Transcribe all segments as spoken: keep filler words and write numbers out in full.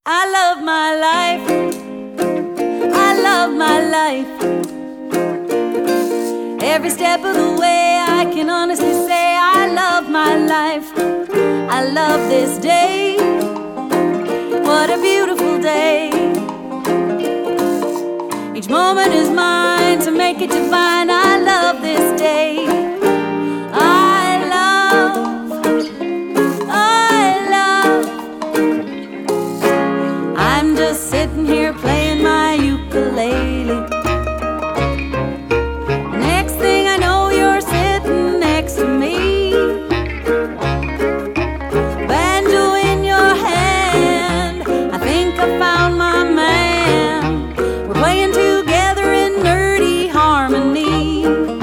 I love my life. I love my life. Every step of the way I can honestly say I love my life. I love this day. What a beautiful day. Each moment is mine to make it divine. I love this day. I love, I love. I'm just sitting here playing my ukulele. Next thing I know, you're sitting next to me. Banjo in your hand, I think I found my man. We're playing together in nerdy harmony.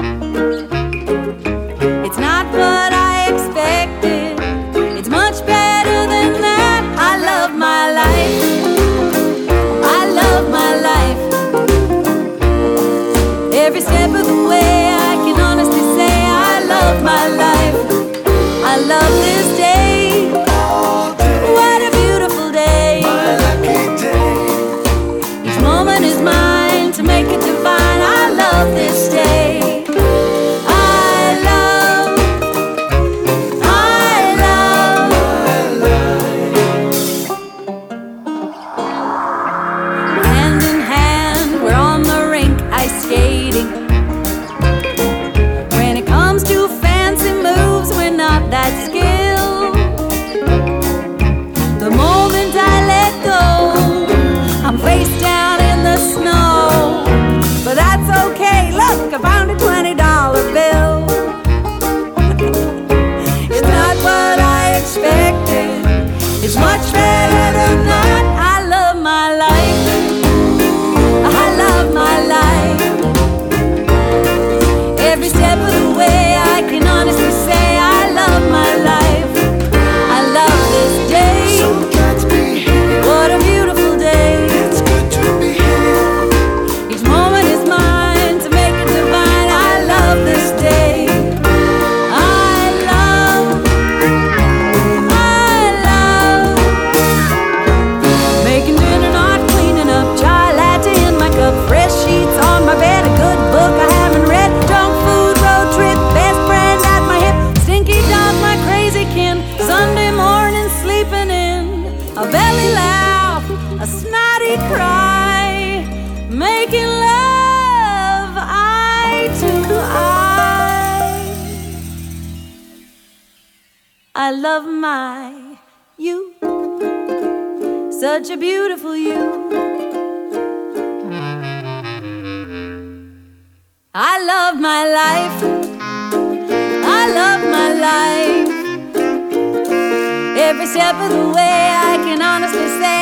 It's not what I expected, it's much better than that. I love my life. I love my life. Every step of the way I can honestly say I love my life. I love this day. What a beautiful day. Each moment is mine to make it divine. I love this day. I love, I love. Hand in hand, we're on the rink, ice skating. When it comes to fancy moves, we're not that skilled. The moment I let go, I'm face down in the snow. But that's okay, look, I found a twenty dollar bill. It's not what I expected, it's much better than that. I love my life. I love my life. Every step of the way I can honestly say I love my life. I love this day. So glad to be here. What a beautiful day. It's good to be here. Each moment is mine to make it divine. I love this day. I love, I love. Making dinner, not cleaning up. Chai latte in my cup. Fresh sheets on my bed. A good book I haven't read. Junk food, road trip. Best friend at my hip. Stinky dog, my crazy kin. Sunday morning sleeping in. A belly laugh. A snotty cry. Making love eye to eye. I love my you. Such a beautiful you. I love my life. I love my life. Every step of the way I can honestly say